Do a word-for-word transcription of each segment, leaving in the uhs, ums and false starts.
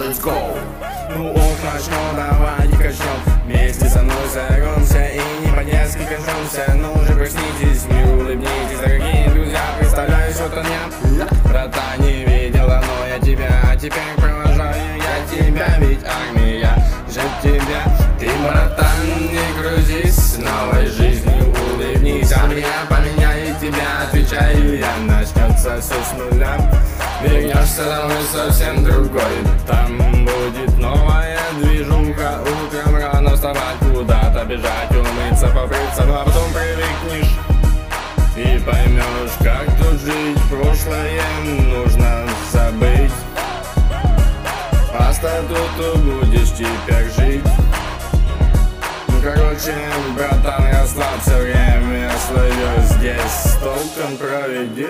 let's go. Ну ок, начнем, давай качнем. Вместе со мной согнемся и не по-детски коснемся. Ну же проснитесь, мир, улыбнитесь, дорогие друзья. Представляешь, вот он я. Братан, не видел давно я тебя, а теперь провожаю я тебя. Ведь армия ждет тебя. Ты, братан, не грузись, новой жизнью улыбнись. Армия поменяет тебя, отвечаю я. Начнется все с нуля. Вернешься домой совсем другой. Там будет новая движуха. Утром рано вставать, куда-то бежать, умыться, побриться, ну а потом привыкнешь и поймешь, как тут жить. Прошлое нужно забыть, а статуту будешь теперь жить. Ну короче, братан, расслабься, время свое здесь с толком проведи.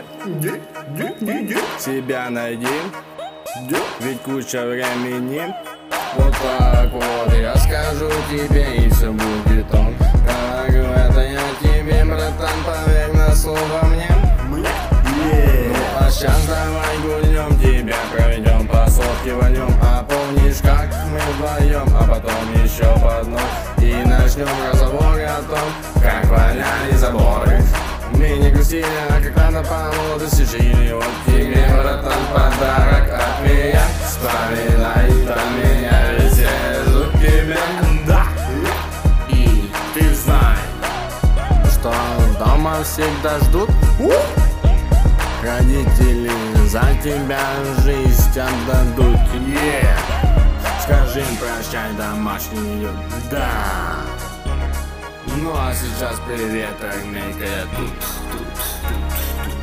Себя найди, ведь куча времени. Вот так вот я скажу тебе, и все будет он. Говорю, это я тебе, братан, поверь на слово мне. Yeah. Ну а сейчас давай гульнем, тебя проведем, по сотке вольем. А помнишь, как мы вдвоем, а потом еще по одной. И начнем разговоры о том, как воняли заборы. Мы не грустили, а как надо по молодости жили. Вот тебе, братан, подарок от меня. Вспоминай про меня, ведь я жду тебя. Да. И ты знай, что дома всегда ждут. Родители за тебя жизнь отдадут. Yeah. Скажи им прощай, домашний идет. Да. Ну а сейчас привет, армейка, я тут, тут, тут, тут.